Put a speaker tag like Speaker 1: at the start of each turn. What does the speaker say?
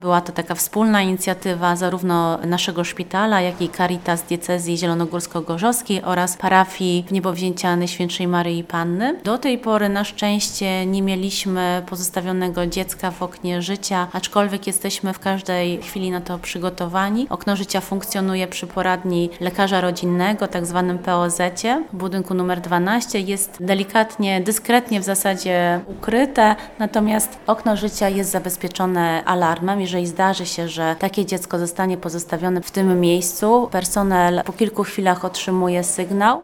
Speaker 1: Była to taka wspólna inicjatywa zarówno naszego szpitala, jak i Caritas Diecezji Zielonogórsko-Gorzowskiej oraz parafii Niebowzięcia Najświętszej Maryi Panny. Do tej pory na szczęście nie mieliśmy pozostawionego dziecka w oknie życia, aczkolwiek jesteśmy w każdej chwili na to przygotowani. Okno życia funkcjonuje przy poradni lekarza rodzinnego, tak zwanym POZ-cie w budynku numer 12. Jest delikatnie, dyskretnie w zasadzie ukryte, natomiast okno życia jest zabezpieczone alarmem. Jeżeli zdarzy się, że takie dziecko zostanie pozostawione w tym miejscu, personel po kilku chwilach otrzymuje sygnał.